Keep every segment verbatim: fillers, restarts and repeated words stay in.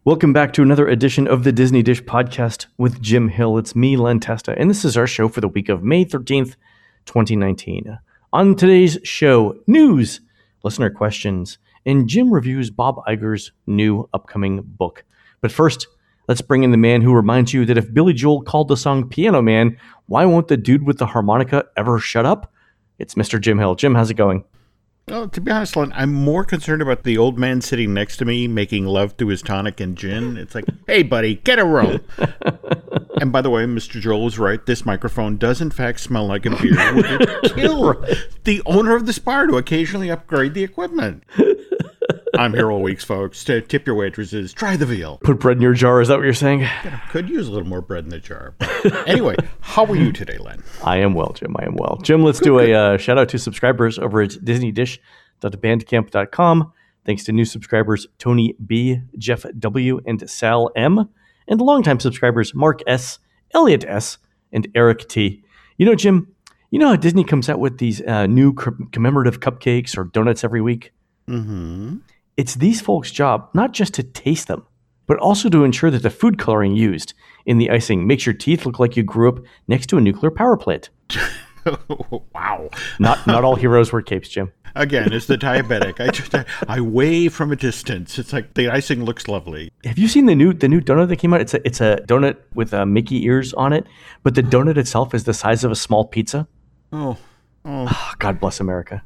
Welcome back to another edition of the Disney Dish Podcast with Jim Hill. It's me, Len Testa, and this is our show for the week of May thirteenth, twenty nineteen. On today's show, news, listener questions, and Jim reviews Bob Iger's new upcoming book. But first, let's bring in the man who reminds you that if Billy Joel called the song Piano Man, why won't the dude with the harmonica ever shut up? It's Mister Jim Hill. Jim, how's it going? Well, to be honest, Len, I'm more concerned about the old man sitting next to me making love to his tonic and gin. It's like, hey, buddy, get a room. And by the way, Mister Joel was right. This microphone does, in fact, smell like a beer. Would it kill the owner of this bar to occasionally upgrade the equipment? I'm here all weeks, folks. To tip your waitresses, try the veal. Put bread in your jar, is that what you're saying? Could use a little more bread in the jar. But anyway, how are you today, Len? I am well, Jim. I am well. Jim, let's good, do a uh, shout out to subscribers over at disney dish dot bandcamp dot com. Thanks to new subscribers Tony B, Jeff W, and Sal M, and longtime subscribers Mark S, Elliot S, and Eric T. You know, Jim, you know how Disney comes out with these uh, new commemorative cupcakes or donuts every week? Mm-hmm. It's these folks' job not just to taste them, but also to ensure that the food coloring used in the icing makes your teeth look like you grew up next to a nuclear power plant. Wow. Not not all heroes wear capes, Jim. Again, it's the diabetic. I just I, I wave from a distance. It's like the icing looks lovely. Have you seen the new the new donut that came out? It's a it's a donut with uh, Mickey ears on it, but the donut itself is the size of a small pizza. Oh, oh. oh God bless America.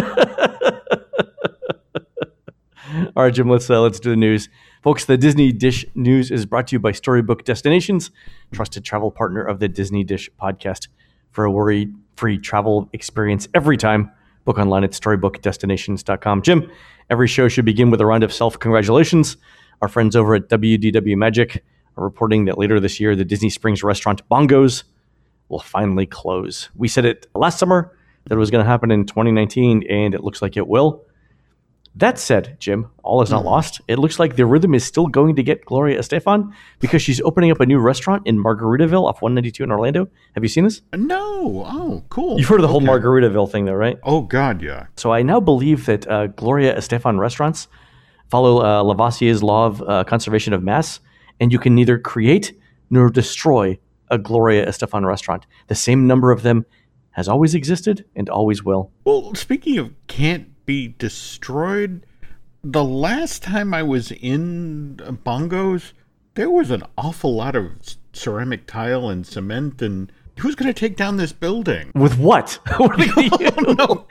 All right, Jim, let's uh, let's do the news. Folks, the Disney Dish News is brought to you by Storybook Destinations, trusted travel partner of the Disney Dish Podcast. For a worry-free travel experience every time, book online at storybook destinations dot com. Jim, every show should begin with a round of self-congratulations. Our friends over at W D W Magic are reporting that later this year, the Disney Springs restaurant Bongos will finally close. We said it last summer that it was going to happen in twenty nineteen, and it looks like it will. That said, Jim, all is not lost. It looks like the rhythm is still going to get Gloria Estefan because she's opening up a new restaurant in Margaritaville off one ninety-two in Orlando. Have you seen this? No. Oh, cool. You've heard of the okay. whole Margaritaville thing, though, right? Oh, God, yeah. So I now believe that uh, Gloria Estefan restaurants follow uh, Lavoisier's law of uh, conservation of mass, and you can neither create nor destroy a Gloria Estefan restaurant. The same number of them has always existed and always will. Well, speaking of can't be destroyed, the last time I was in Bongos, there was an awful lot of ceramic tile and cement, and who's going to take down this building? With what? What are they oh, no.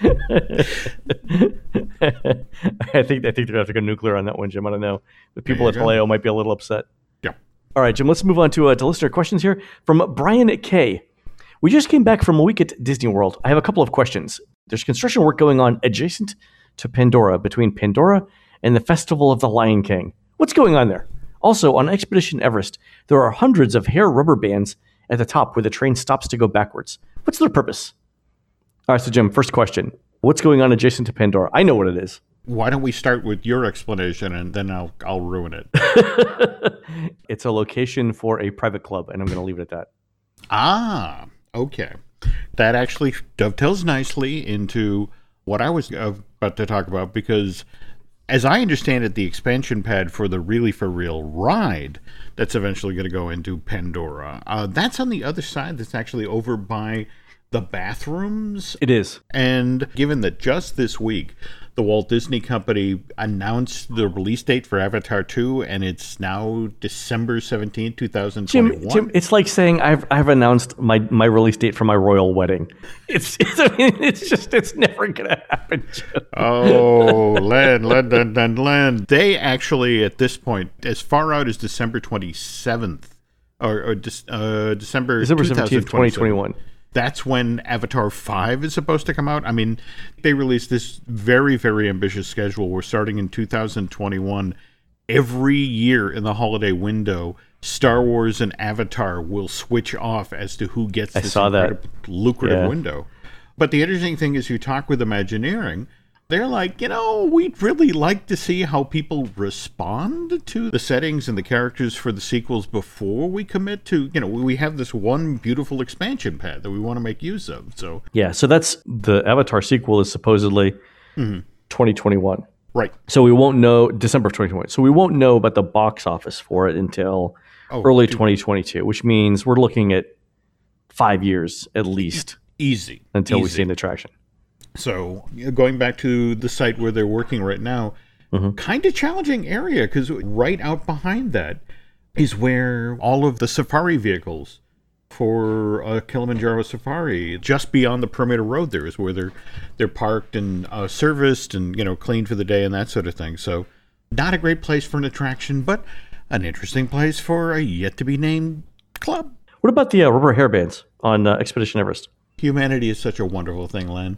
I think I think they're going to have to go nuclear on that one, Jim. I don't know. The people at go. Vallejo might be a little upset. Yeah. All right, Jim, let's move on to, uh, to listener questions here from Brian K. We just came back from a week at Disney World. I have a couple of questions. There's construction work going on adjacent to Pandora, between Pandora and the Festival of the Lion King. What's going on there? Also, on Expedition Everest, there are hundreds of hair rubber bands at the top where the train stops to go backwards. What's their purpose? All right, so Jim, first question. What's going on adjacent to Pandora? I know what it is. Why don't we start with your explanation, and then I'll I'll ruin it. It's a location for a private club, and I'm going to leave it at that. Ah, okay. That actually dovetails nicely into what I was about to talk about, because as I understand it, the expansion pad for the Really For Real ride that's eventually going to go into Pandora, uh, that's on the other side. That's actually over by the bathrooms. It is. And given that just this week, the Walt Disney Company announced the release date for Avatar two, and it's now December seventeenth, twenty twenty-one. Jim, Jim, it's like saying I've I've announced my, my release date for my royal wedding. It's it's, I mean, it's just it's never gonna happen, Jim. Oh, Len, Len, Len, Len, Len. They actually, at this point, as far out as December twenty-seventh, or, or uh, December December seventeenth, twenty twenty-one. That's when Avatar five is supposed to come out. I mean, they released this very, very ambitious schedule. We're starting in two thousand twenty-one. Every year in the holiday window, Star Wars and Avatar will switch off as to who gets this incredible, lucrative yeah. window. But the interesting thing is, you talk with Imagineering, they're like, you know, we'd really like to see how people respond to the settings and the characters for the sequels before we commit to, you know, we have this one beautiful expansion pad that we want to make use of. So yeah, so that's the Avatar sequel is supposedly mm-hmm. twenty twenty-one. Right. So we won't know December of twenty twenty. So we won't know about the box office for it until Oh, early dude. twenty twenty-two, which means we're looking at five years at least Easy. until we Easy. see an attraction. So you know, going back to the site where they're working right now, Mhm. kind of challenging area because right out behind that is where all of the safari vehicles for uh, Kilimanjaro Safari, just beyond the perimeter road, there is where they're they're parked and uh, serviced and you know cleaned for the day and that sort of thing. So not a great place for an attraction, but an interesting place for a yet to be named club. What about the uh, rubber hairbands on uh, Expedition Everest? Humanity is such a wonderful thing, Len.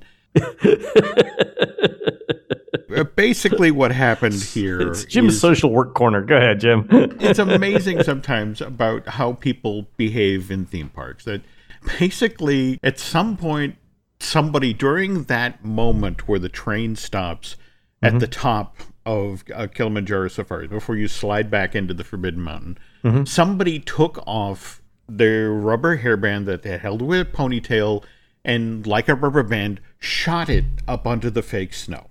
Basically, what happened here It's Jim's is social work corner. Go ahead, Jim. it's amazing sometimes about how people behave in theme parks. That basically, at some point, somebody during that moment where the train stops at the top of uh, Kilimanjaro Safari, before you slide back into the Forbidden Mountain, somebody took off their rubber hairband that they held with a ponytail and, like a rubber band, shot it up onto the fake snow.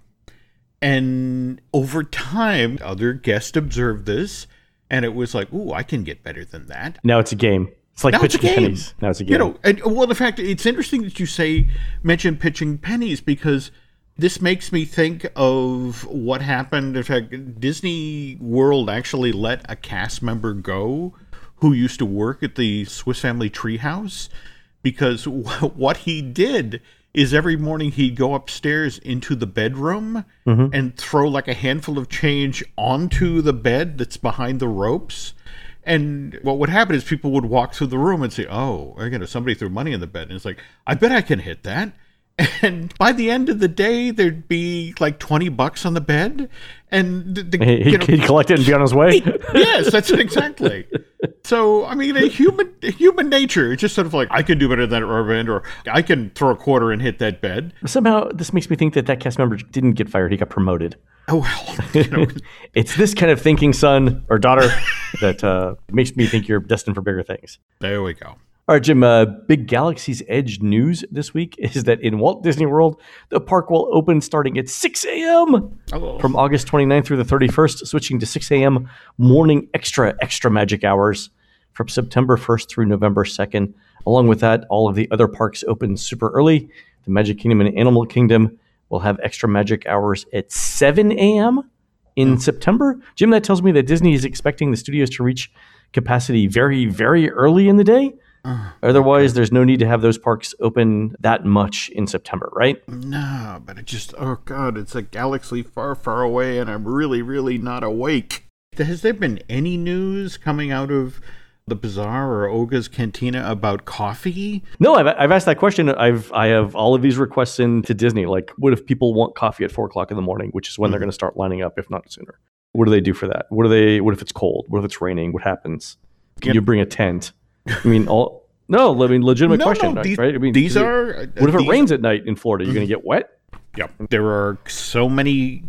And over time, other guests observed this, and it was like, ooh, I can get better than that. Now it's a game. It's like Now it's a pitching game. pennies. Now it's a game. You know, and, well, the fact, it's interesting that you say, mention pitching pennies, because this makes me think of what happened. In fact, Disney World actually let a cast member go who used to work at the Swiss Family Treehouse, because what he did is every morning he'd go upstairs into the bedroom Mm-hmm. and throw like a handful of change onto the bed that's behind the ropes. And what would happen is people would walk through the room and say, oh, you know, somebody threw money in the bed. And it's like, I bet I can hit that. And by the end of the day, there'd be like twenty bucks on the bed. And the, the, He, you know, he'd collect it and be on his way. yes, that's it exactly. So, I mean, a human human nature, it's just sort of like, I can do better than that rubber band, or I can throw a quarter and hit that bed. Somehow, this makes me think that that cast member didn't get fired. He got promoted. Oh, well, you know, It's this kind of thinking son or daughter that uh, makes me think you're destined for bigger things. there we go. All right, Jim, uh, big Galaxy's Edge news this week is that in Walt Disney World, the park will open starting at six a.m. Oh. from August twenty-ninth through the thirty-first, switching to six a.m. morning extra, extra magic hours from September first through November second. Along with that, all of the other parks open super early. The Magic Kingdom and Animal Kingdom will have extra magic hours at seven a.m. in September. Jim, that tells me that Disney is expecting the studios to reach capacity very, very early in the day. Otherwise, there's no need to have those parks open that much in September, right? No, but it just, oh God, it's a galaxy far, far away, and I'm really, really not awake. Has there been any news coming out of the Bazaar or Oga's Cantina about coffee? No, I've, I've asked that question. I've I have all of these requests into Disney. Like, what if people want coffee at four o'clock in the morning, which is when they're going to start lining up, if not sooner? What do they do for that? What do they? What if it's cold? What if it's raining? What happens? Can Yep. you bring a tent? I mean, all no. I mean, legitimate No, question, no, these, right? I mean, these is it- are... uh, What if it these- rains at night in Florida? You're going to get wet. Yep. There are so many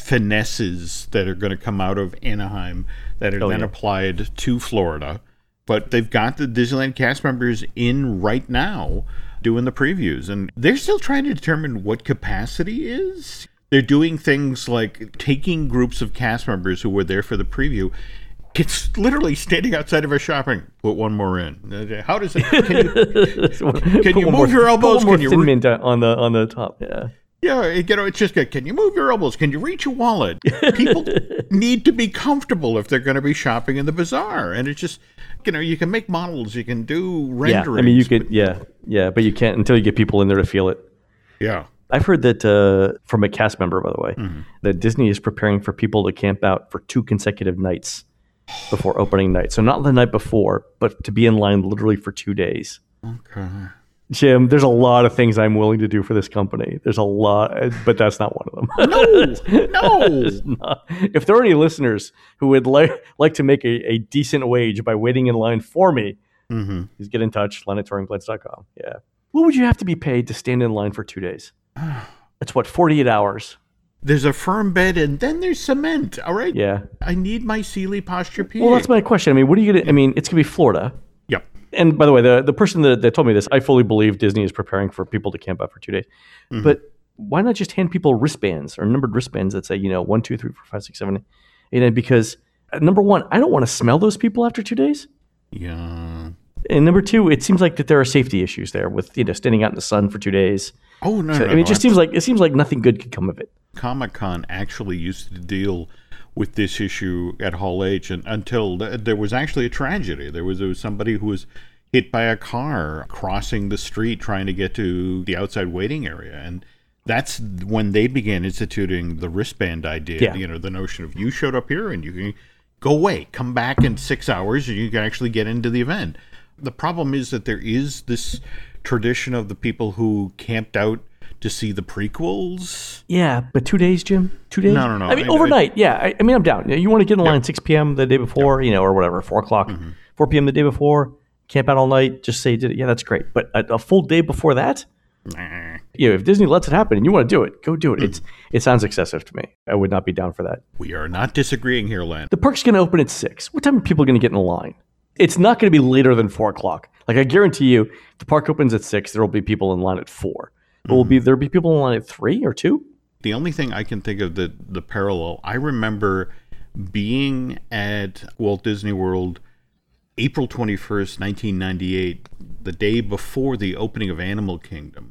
finesses that are going to come out of Anaheim that are Oh, then yeah. applied to Florida. But they've got the Disneyland cast members in right now doing the previews. And they're still trying to determine what capacity is. They're doing things like taking groups of cast members who were there for the preview. It's literally standing outside of a shopping. Put one more in. How does it? Can you, Can you move your elbows? Put one more Can you thin re- mint on the on the top. Yeah. Yeah, you know, it's just good. Can you move your elbows? Can you reach your wallet? People need to be comfortable if they're going to be shopping in the bazaar. And it's just, you know, you can make models, you can do renderings. Yeah. I mean, you could. Yeah. Yeah. But you can't until you get people in there to feel it. Yeah. I've heard that uh, from a cast member, by the way, Mm-hmm. that Disney is preparing for people to camp out for two consecutive nights before opening night. So not the night before, but to be in line literally for two days. Okay. Jim, there's a lot of things I'm willing to do for this company. There's a lot, but that's not one of them. No, no. It's not. If there are any listeners who would like like to make a, a decent wage by waiting in line for me, Mm-hmm. please get in touch, len at touring plans dot com. Yeah. What would you have to be paid to stand in line for two days? It's what, forty-eight hours? There's a firm bed and then there's cement. All right. Yeah. I need my Sealy Posturepedic. Well, that's my question. I mean, what are you going to, I mean, it's going to be Florida. Yep. And by the way, the, the person that, that told me this, I fully believe Disney is preparing for people to camp out for two days. Mm-hmm. But why not just hand people wristbands or numbered wristbands that say, you know, one, two, three, four, five, six, seven, eight, nine, because uh, number one, I don't want to smell those people after two days. Yeah. And number two, it seems like that there are safety issues there with, you know, standing out in the sun for two days. Oh, no, so, no, I mean, no, it just no. seems like, it seems like nothing good could come of it. Comic-Con actually used to deal with this issue at Hall H and, until th- there was actually a tragedy. There was, there was somebody who was hit by a car crossing the street trying to get to the outside waiting area. And that's when they began instituting the wristband idea, Yeah. you know, the notion of you showed up here and you can go away, come back in six hours and you can actually get into the event. The problem is that there is this tradition of the people who camped out to see the prequels. Yeah, but two days, Jim? Two days? No, no, no. I mean, I- overnight, yeah. I, I mean, I'm down. You want to get in line six p.m. the day before, you know, or whatever, four o'clock, Mm-hmm. four p.m. the day before, camp out all night, just say you did it. Yeah, that's great. But a, a full day before that? Nah. You know, if Disney lets it happen and you want to do it, go do Mm. it. It's It sounds excessive to me. I would not be down for that. We are not disagreeing here, Len. The park's going to open at six. What time are people going to get in line? It's not going to be later than four o'clock. Like, I guarantee you, if the park opens at six, there will be people in line at four. But will be there will be people in line at three or two? The only thing I can think of the the parallel, I remember being at Walt Disney World April twenty-first, nineteen ninety-eight, the day before the opening of Animal Kingdom,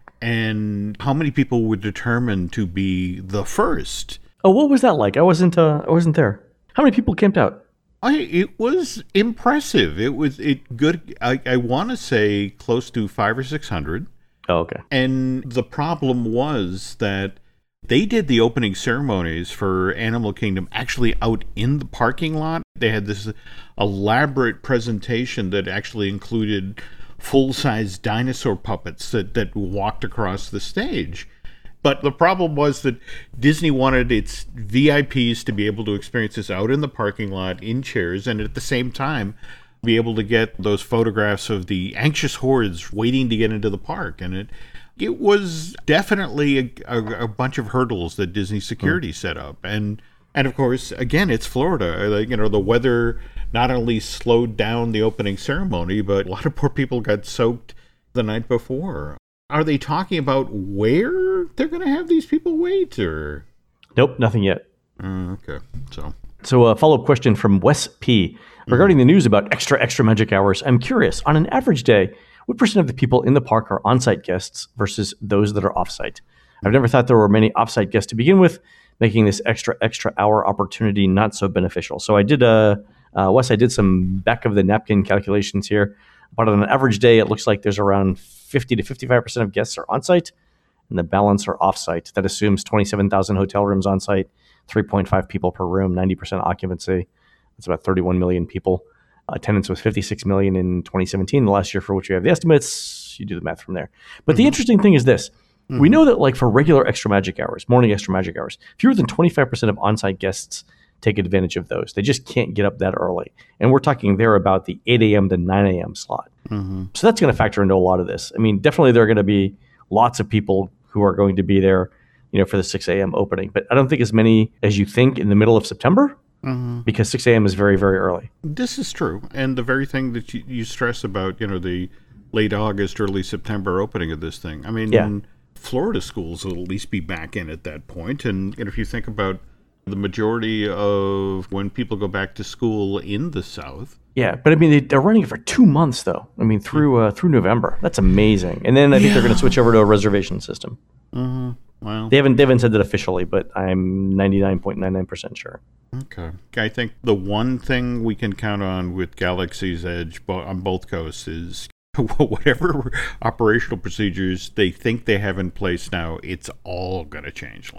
and how many people were determined to be the first. Oh, what was that like? I wasn't. Uh, I wasn't there. How many people camped out? I, it was impressive. It was it good. I, I want to say close to five or six hundred. Oh, okay. And the problem was that they did the opening ceremonies for Animal Kingdom actually out in the parking lot. They had this elaborate presentation that actually included full-size dinosaur puppets that, that walked across the stage. But the problem was that Disney wanted its V I Ps to be able to experience this out in the parking lot in chairs, and at the same time be able to get those photographs of the anxious hordes waiting to get into the park. And it it was definitely a, a, a bunch of hurdles that Disney security mm. set up. And and of course, again, it's Florida. Like, you know, the weather not only slowed down the opening ceremony, but a lot of poor people got soaked the night before. Are they talking about where they're going to have these people wait, or? Nope, nothing yet. Uh, okay, so. So a follow-up question from Wes P. Regarding the news about extra, extra magic hours, I'm curious, on an average day, what percent of the people in the park are on-site guests versus those that are off-site? I've never thought there were many off-site guests to begin with, making this extra, extra hour opportunity not so beneficial. So I did, uh, uh, Wes, I did some back-of-the-napkin calculations here. But on an average day, it looks like there's around fifty to fifty-five percent of guests are on-site, and the balance are off-site. That assumes twenty-seven thousand hotel rooms on-site, three point five people per room, ninety percent occupancy. That's about thirty-one million people. Attendance was fifty-six million in twenty seventeen, the last year for which we have the estimates. You do the math from there. But mm-hmm. the interesting thing is this. Mm-hmm. We know that, like, for regular extra magic hours, morning extra magic hours, fewer than twenty-five percent of on-site guests take advantage of those. They just can't get up that early. And we're talking there about the eight a.m. to nine a.m. slot. Mm-hmm. So that's going to factor into a lot of this. I mean, definitely there are going to be lots of people who are going to be there, you know, for the six a.m. opening. But I don't think as many as you think in the middle of September, mm-hmm. because six a.m. is very, very early. This is true. And the very thing that you, you stress about, you know, the late August, early September opening of this thing. I mean, yeah. Florida schools will at least be back in at that point. And, and if you think about the majority of when people go back to school in the South. Yeah, but I mean, they, they're running it for two months, though. I mean, through uh, through November. That's amazing. And then I think yeah. they're going to switch over to a reservation system. Mm-hmm. Well, they haven't they haven't said that officially, but I'm ninety-nine point nine nine percent sure. Okay. I think the one thing we can count on with Galaxy's Edge on both coasts is whatever operational procedures they think they have in place now, it's all going to change.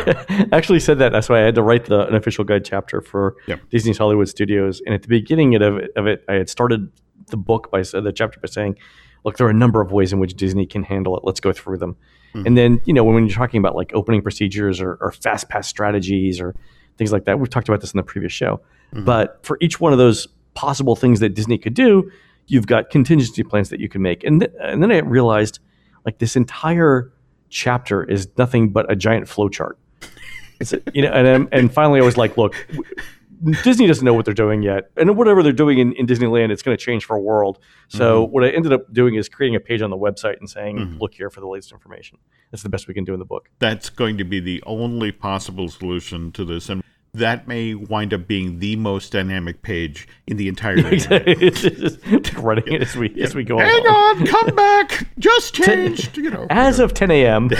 I actually said that. That's why I had to write the an official guide chapter for yep. Disney's Hollywood Studios. And at the beginning of it, of it, I had started the book by the chapter by saying, look, there are a number of ways in which Disney can handle it. Let's go through them. Mm-hmm. And then, you know, when you're talking about like opening procedures or, or fast pass strategies or things like that, we've talked about this in the previous show. Mm-hmm. But for each one of those possible things that Disney could do, you've got contingency plans that you can make. And, th- and then I realized, like, this entire chapter is nothing but a giant flow chart. It's a, you know, and, and finally I was like, look, Disney doesn't know what they're doing yet. And whatever they're doing in, in Disneyland, it's going to change for a world. So mm-hmm. what I ended up doing is creating a page on the website and saying, mm-hmm. look here for the latest information. That's the best we can do in the book. That's going to be the only possible solution to this. And that may wind up being the most dynamic page in the entire Exactly. It's just running it as we yeah. as we go Hang along. on, come back. Just changed. You know, as of ten a.m.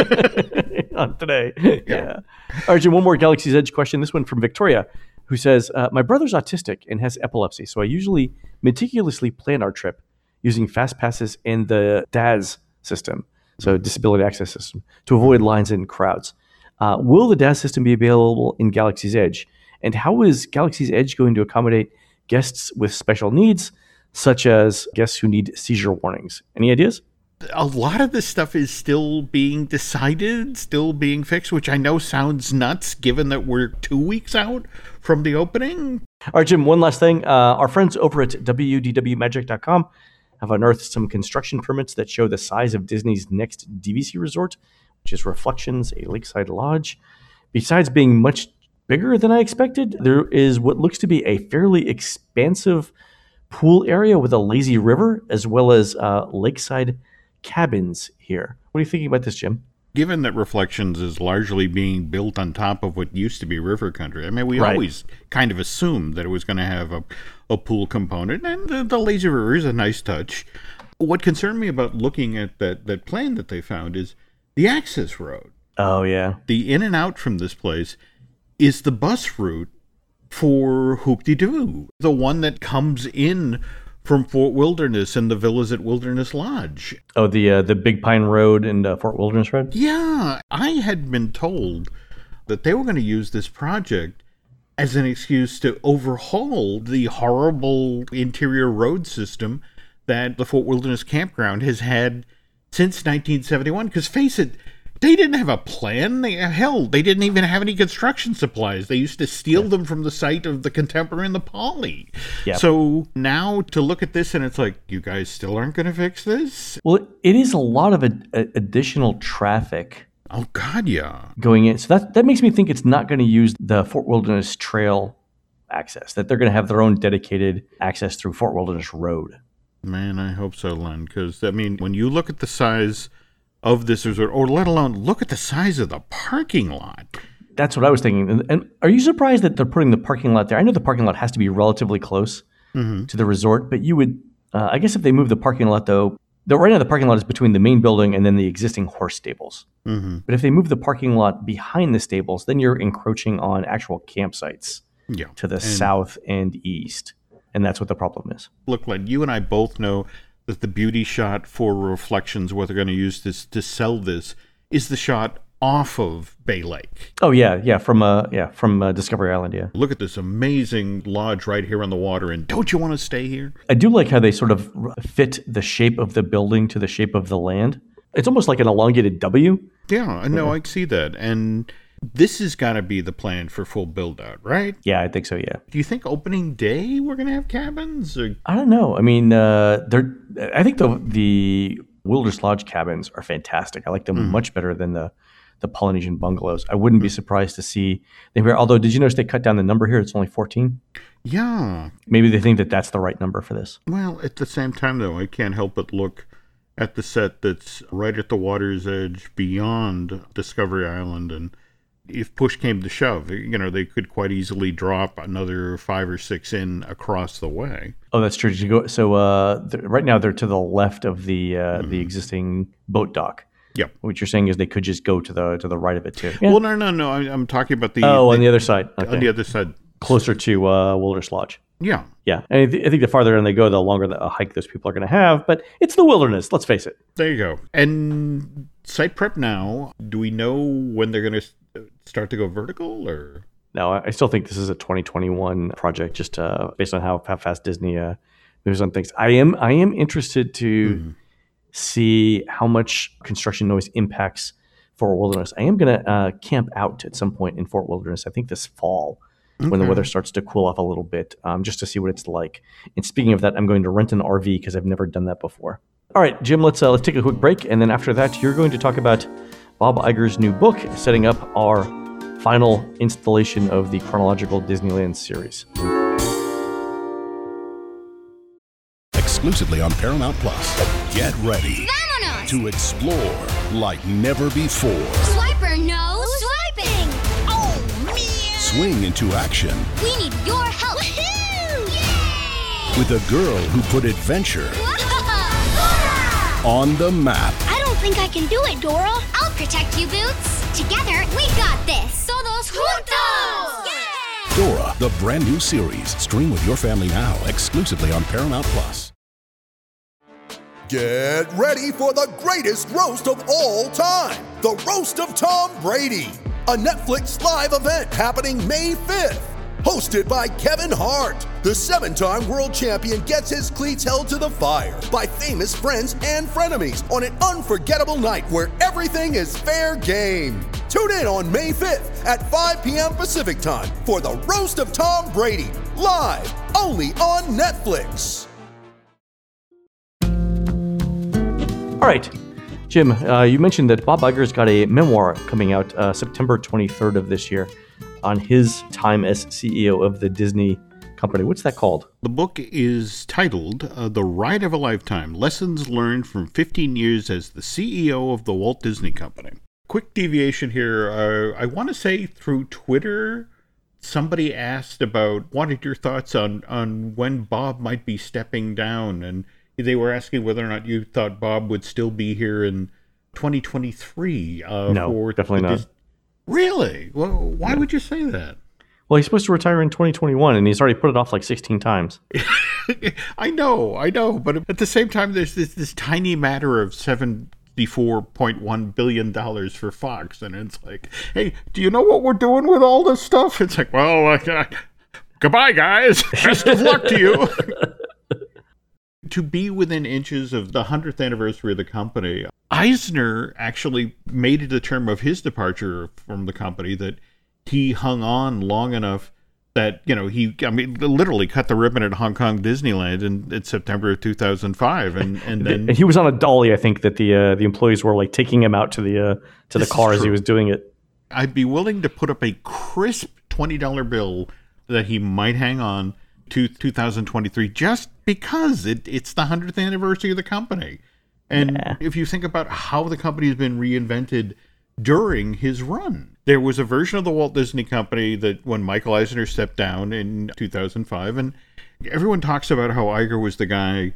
on today. Yeah. yeah. All right, Jim, one more Galaxy's Edge question. This one from Victoria, who says, uh, my brother's autistic and has epilepsy, so I usually meticulously plan our trip using fast passes in the D A S system, so Disability Access System, to avoid lines and crowds. Uh, will the D A S system be available in Galaxy's Edge? And how is Galaxy's Edge going to accommodate guests with special needs, such as guests who need seizure warnings? Any ideas? A lot of this stuff is still being decided, still being fixed, which I know sounds nuts given that we're two weeks out from the opening. All right, Jim, one last thing. Uh, our friends over at w d w magic dot com have unearthed some construction permits that show the size of Disney's next D V C resort, which is Reflections, a lakeside lodge. Besides being much bigger than I expected, there is what looks to be a fairly expansive pool area with a lazy river, as well as uh, lakeside cabins here. What are you thinking about this, Jim? Given that Reflections is largely being built on top of what used to be river country, I mean, we right. always kind of assumed that it was going to have a, a pool component, and the, the lazy river is a nice touch. What concerned me about looking at that, that plan that they found is the access road. Oh, yeah. The in and out from this place is the bus route for Hoop-de-Doo, the one that comes in from Fort Wilderness and the villas at Wilderness Lodge. Oh, the uh, the Big Pine Road and uh, Fort Wilderness Road? Yeah. I had been told that they were going to use this project as an excuse to overhaul the horrible interior road system that the Fort Wilderness Campground has had since nineteen seventy-one. Because face it, they didn't have a plan. They, hell, they didn't even have any construction supplies. They used to steal yeah. them from the site of the Contemporary and the Poly. Yep. So now to look at this and it's like, you guys still aren't going to fix this? Well, it is a lot of a, a additional traffic. Oh, God, yeah. Going in. So that, that makes me think it's not going to use the Fort Wilderness Trail access, that they're going to have their own dedicated access through Fort Wilderness Road. Man, I hope so, Len, because, I mean, when you look at the size of this resort, or let alone look at the size of the parking lot. That's what I was thinking. And, and are you surprised that they're putting the parking lot there? I know the parking lot has to be relatively close mm-hmm. to the resort, but you would, uh, I guess if they move the parking lot, though, the, right now the parking lot is between the main building and then the existing horse stables. Mm-hmm. But if they move the parking lot behind the stables, then you're encroaching on actual campsites yeah. to the and south and east. And that's what the problem is. Look, Len, you and I both know that the beauty shot for Reflections, what they're going to use this to sell this, is the shot off of Bay Lake. Oh yeah, yeah, from uh, yeah, from uh, Discovery Island. Yeah. Look at this amazing lodge right here on the water, and don't you want to stay here? I do like how they sort of fit the shape of the building to the shape of the land. It's almost like an elongated W. Yeah, no, yeah. I see that, and this has got to be the plan for full build out, right? Yeah, I think so, yeah. Do you think opening day we're going to have cabins? Or? I don't know. I mean, uh, they're. I think the the Wilderness Lodge cabins are fantastic. I like them mm. much better than the, the Polynesian bungalows. I wouldn't mm. be surprised to see them here. Although, did you notice they cut down the number here? It's only fourteen. Yeah. Maybe they think that that's the right number for this. Well, at the same time, though, I can't help but look at the set that's right at the water's edge beyond Discovery Island, and if push came to shove, you know, they could quite easily drop another five or six in across the way. Oh, that's true. Did you go? So uh, right now they're to the left of the uh, mm-hmm. the existing boat dock. Yep. What you're saying is they could just go to the to the right of it too. Yeah. Well, no, no, no. I'm talking about the oh the, on the other side. Okay. On the other side, closer to uh, Wilderness Lodge. Yeah. Yeah. And I, th- I think the farther in they go, the longer the uh, hike those people are going to have. But it's the wilderness. Let's face it. There you go. And site prep now. Do we know when they're going to start to go vertical, or? No, I still think this is a twenty twenty-one project, just uh, based on how, how fast Disney uh, moves on things. I am I am interested to mm. see how much construction noise impacts Fort Wilderness. I am going to uh, camp out at some point in Fort Wilderness, I think this fall, okay. when the weather starts to cool off a little bit, um, just to see what it's like. And speaking of that, I'm going to rent an R V because I've never done that before. All right, Jim, let's uh, let's take a quick break, and then after that, you're going to talk about Bob Iger's new book, setting up our final installation of the chronological Disneyland series. Exclusively on Paramount Plus. Get ready Vámonos! to explore like never before. Swiper, no swiping! Oh, man! Swing into action We need your help! Woohoo! Yay! with a girl who put adventure on the map. I don't think I can do it, Dora. I'll protect you, Boots. Together, we got this. Todos juntos! Yeah! Dora, the brand new series. Stream with your family now, exclusively on Paramount Plus. Get ready for the greatest roast of all time, the Roast of Tom Brady, a Netflix live event happening May fifth. Hosted by Kevin Hart, the seven-time world champion gets his cleats held to the fire by famous friends and frenemies on an unforgettable night where everything is fair game. Tune in on May fifth at five p.m. Pacific time for the Roast of Tom Brady, live only on Netflix. All right, Jim, uh, you mentioned that Bob Iger's got a memoir coming out uh, September twenty-third of this year on his time as C E O of the Disney company. What's that called? The book is titled uh, The Ride of a Lifetime, Lessons Learned from fifteen years as the C E O of the Walt Disney Company. Quick deviation here. Uh, I want to say through Twitter, somebody asked about what are your thoughts on, on when Bob might be stepping down, and they were asking whether or not you thought Bob would still be here in twenty twenty-three. Uh, No, for definitely the not. Dis- Really? Well, why would you say that? Well, he's supposed to retire in twenty twenty-one, and he's already put it off like sixteen times. I know, I know, but at the same time, there's this, this tiny matter of seventy-four point one billion dollars for Fox, and it's like, hey, do you know what we're doing with all this stuff? It's like, well, uh, uh, goodbye, guys. Best of luck to you. To be within inches of the hundredth anniversary of the company, Eisner actually made it a term of his departure from the company that he hung on long enough that, you know, he, I mean, literally cut the ribbon at Hong Kong Disneyland in, in September of two thousand five. And, and then And he was on a dolly, I think, that the uh, the employees were like taking him out to the uh, to the This is car as he true. was doing it. I'd be willing to put up a crisp twenty dollar bill that he might hang on to two thousand twenty-three just because it, it's the hundredth anniversary of the company. And Yeah. if you think about how the company has been reinvented during his run, there was a version of the Walt Disney Company that when Michael Eisner stepped down in two thousand five, and everyone talks about how Iger was the guy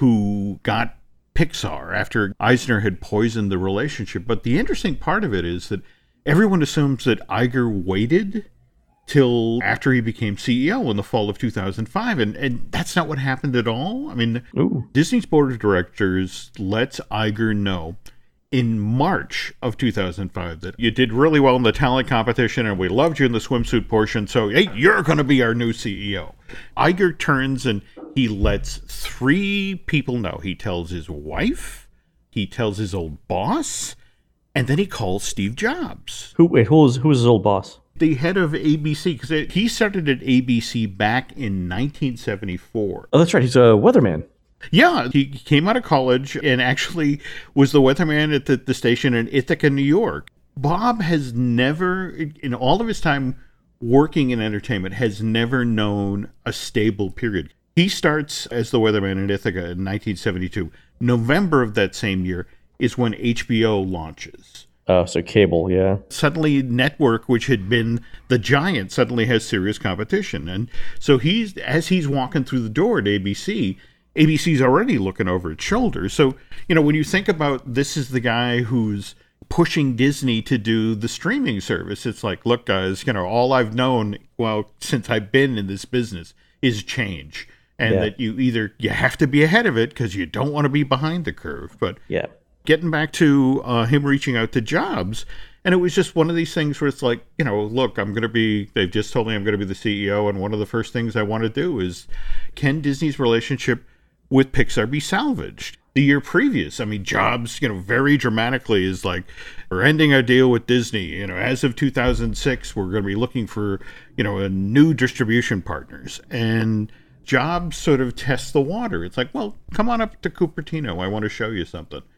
who got Pixar after Eisner had poisoned the relationship. But the interesting part of it is that everyone assumes that Iger waited till after he became C E O in the fall of two thousand five, and, and that's not what happened at all. I mean, Ooh. Disney's board of directors lets Iger know in March of two thousand five that you did really well in the talent competition and we loved you in the swimsuit portion, so hey, you're going to be our new C E O. Iger turns and he lets three people know. He tells his wife, he tells his old boss, and then he calls Steve Jobs, Who wait? Who was who was his old boss? the head of A B C, because he started at A B C back in nineteen seventy-four. Oh, that's right. He's a weatherman. Yeah, he came out of college and actually was the weatherman at the, the station in Ithaca, New York. Bob has never, in all of his time working in entertainment, has never known a stable period. He starts as the weatherman in Ithaca in nineteen seventy-two. November of that same year is when H B O launches. Oh, so cable, yeah. Suddenly network, which had been the giant, suddenly has serious competition. And so he's, as he's walking through the door at A B C, A B C's already looking over its shoulder. So, you know, when you think about this is the guy who's pushing Disney to do the streaming service, it's like, look, guys, you know, all I've known, well, since I've been in this business is change. And Yeah. that you either, you have to be ahead of it because you don't want to be behind the curve. But Yeah. getting back to uh, him reaching out to Jobs, and it was just one of these things where it's like, you know, look, I'm going to be, they've just told me I'm going to be the C E O, and one of the first things I want to do is, can Disney's relationship with Pixar be salvaged? The year previous, I mean, Jobs, you know, very dramatically is like, we're ending our deal with Disney. You know, as of two thousand six, we're going to be looking for, you know, a new distribution partners. And Jobs sort of tests the water. It's like, well, come on up to Cupertino. I want to show you something.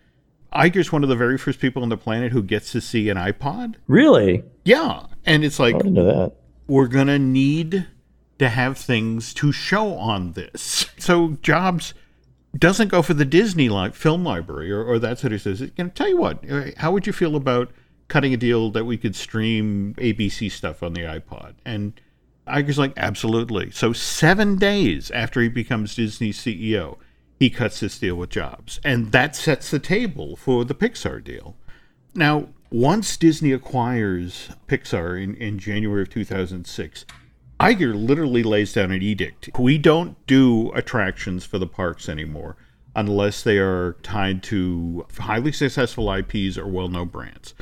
Iger's one of the very first people on the planet who gets to see an iPod. Really? Yeah. And it's like, I didn't know that. We're going to need to have things to show on this. So Jobs doesn't go for the Disney li- film library or, or that sort of says, you know, tell you what, how would you feel about cutting a deal that we could stream A B C stuff on the iPod? And Iger's like, absolutely. So seven days after he becomes Disney's C E O, he cuts this deal with Jobs. And that sets the table for the Pixar deal. Now, once Disney acquires Pixar in, in January of two thousand six, Iger literally lays down an edict. We don't do attractions for the parks anymore unless they are tied to highly successful I Ps or well-known brands.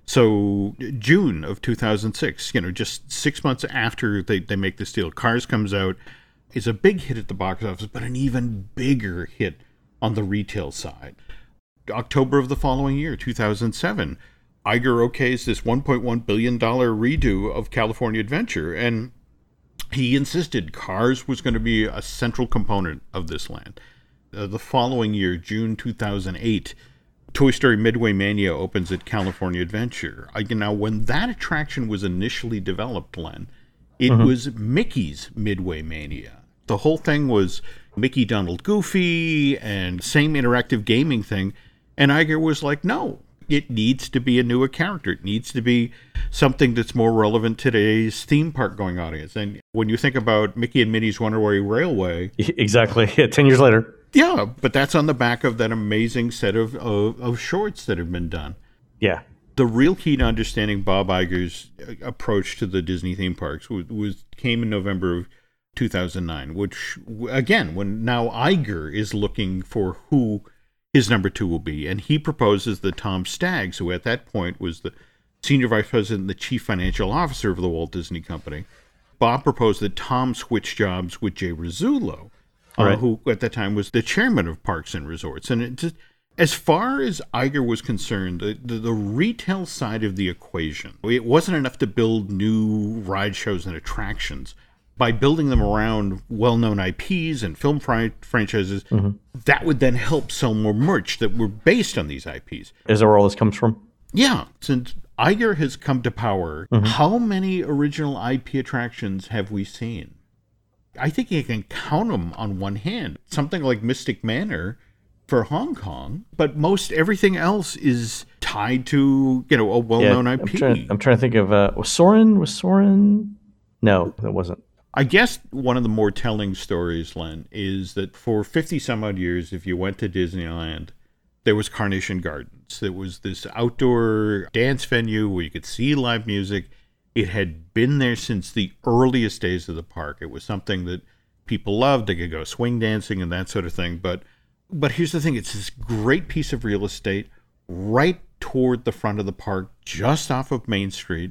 So June of two thousand six, you know, just six months after they, they make this deal, Cars comes out. It's a big hit at the box office, but an even bigger hit on the retail side. October of the following year, two thousand seven, Iger okays this one point one billion dollars redo of California Adventure, and he insisted Cars was going to be a central component of this land. Uh, the following year, June two thousand eight, Toy Story Midway Mania opens at California Adventure. I, now, when that attraction was initially developed, Len, it mm-hmm. was Mickey's Midway Mania. The whole thing was Mickey, Donald, Goofy, and same interactive gaming thing. And Iger was like, no, it needs to be a newer character. It needs to be something that's more relevant to today's theme park going audience. And when you think about Mickey and Minnie's Runaway Railway. Exactly. Yeah, ten years later. Yeah, but that's on the back of that amazing set of, of, of shorts that have been done. Yeah. The real key to understanding Bob Iger's approach to the Disney theme parks was, was came in November of two thousand nine, which, again, when now Iger is looking for who his number two will be, and he proposes that Tom Staggs, who at that point was the senior vice president and the chief financial officer of the Walt Disney Company, Bob proposed that Tom switch jobs with Jay Rizzullo, uh, right. who at that time was the chairman of Parks and Resorts. And it just, as far as Iger was concerned, the, the, the retail side of the equation, it wasn't enough to build new ride shows and attractions. By building them around well-known I Ps and film fri- franchises, mm-hmm. that would then help sell more merch that were based on these I Ps. Is that where all this comes from? Yeah. Since Iger has come to power, mm-hmm. how many original I P attractions have we seen? I think you can count them on one hand. Something like Mystic Manor for Hong Kong, but most everything else is tied to, you know, a well-known yeah, I P. I'm trying, I'm trying to think of, uh, was Soarin'? Was Soarin'? No, that wasn't. I guess one of the more telling stories, Len, is that for fifty some odd years, if you went to Disneyland, there was Carnation Gardens. There was this outdoor dance venue where you could see live music. It had been there since the earliest days of the park. It was something that people loved. They could go swing dancing and that sort of thing. But but here's the thing. It's this great piece of real estate right toward the front of the park, just off of Main Street.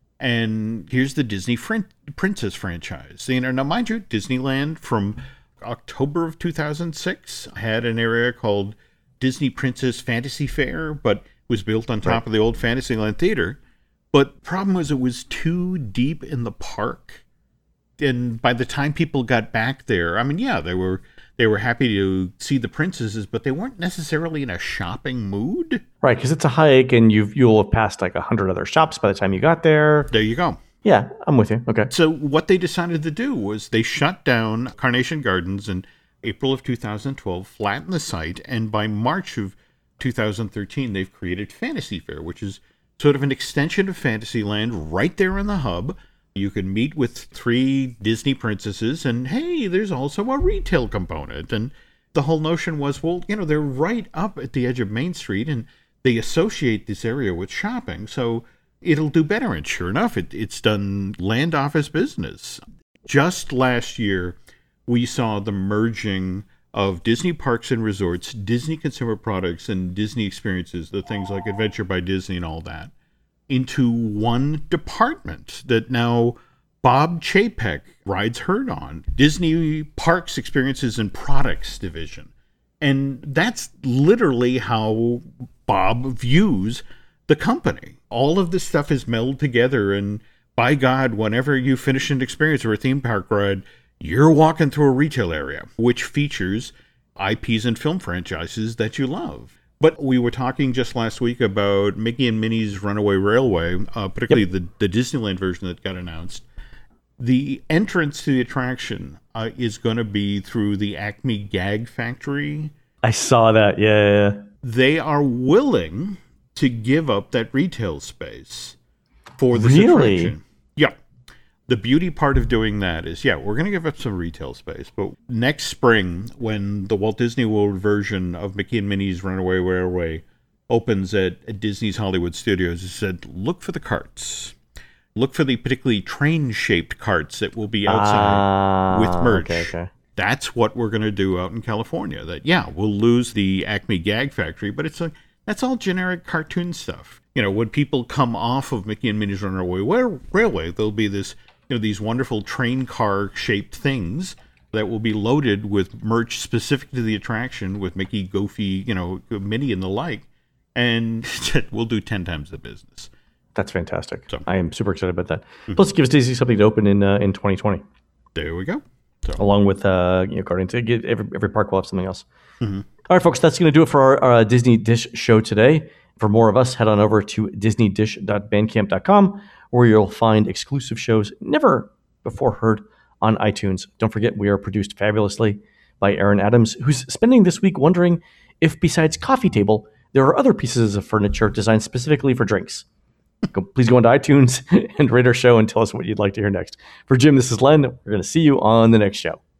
And here's the Disney Frin- Princess franchise. You know, now, mind you, Disneyland from October of two thousand six had an area called Disney Princess Fantasy Fair, but was built on top right. of the old Fantasyland Theater. But the problem was it was too deep in the park. And by the time people got back there, I mean, yeah, they were they were happy to see the princesses, but they weren't necessarily in a shopping mood. Right, because it's a hike, and you've, you'll have passed like a hundred other shops by the time you got there. There you go. Yeah, I'm with you. Okay. So what they decided to do was they shut down Carnation Gardens in April of two thousand twelve, flattened the site, and by March of two thousand thirteen, they've created Fantasy Fair, which is sort of an extension of Fantasyland right there in the hub. You can meet with three Disney princesses, and hey, there's also a retail component. And the whole notion was, well, you know, they're right up at the edge of Main Street, and they associate this area with shopping, so it'll do better. And sure enough, it, it's done land office business. Just last year, we saw the merging of Disney Parks and Resorts, Disney Consumer Products, and Disney Experiences, the things like Adventure by Disney and all that, into one department that now Bob Chapek rides herd on, Disney Parks, Experiences, and Products division. And that's literally how Bob views the company. All of this stuff is melded together, and by God, whenever you finish an experience or a theme park ride, you're walking through a retail area, which features I Ps and film franchises that you love. But we were talking just last week about Mickey and Minnie's Runaway Railway, uh, particularly yep. the, the Disneyland version that got announced. The entrance to the attraction uh, is going to be through the Acme Gag Factory. I saw that, yeah, yeah, yeah. They are willing to give up that retail space for this really? attraction. Yeah. The beauty part of doing that is, yeah, we're going to give up some retail space, but next spring, when the Walt Disney World version of Mickey and Minnie's Runaway Railway opens at, at Disney's Hollywood Studios, it said, look for the carts. Look for the particularly train-shaped carts that will be outside uh, with merch. Okay, okay. That's what we're going to do out in California. That, yeah, we'll lose the Acme Gag Factory, but it's like, that's all generic cartoon stuff. You know, when people come off of Mickey and Minnie's Runaway Railway, there'll be this, you know, these wonderful train car-shaped things that will be loaded with merch specific to the attraction with Mickey, Goofy, you know, Minnie and the like, and we'll do ten times the business. That's fantastic. So, I am super excited about that. Mm-hmm. Plus, it gives Disney something to open in uh, in twenty twenty. There we go. So. Along with uh, you know, Guardians, to get every every park will have something else. Mm-hmm. All right, folks, that's going to do it for our, our uh, Disney Dish show today. For more of us, head on over to disney dish dot bandcamp dot com, where you'll find exclusive shows never before heard on iTunes. Don't forget, we are produced fabulously by Aaron Adams, who's spending this week wondering if, besides coffee table, there are other pieces of furniture designed specifically for drinks. Go, please go into iTunes and rate our show and tell us what you'd like to hear next. For Jim, this is Len. We're going to see you on the next show.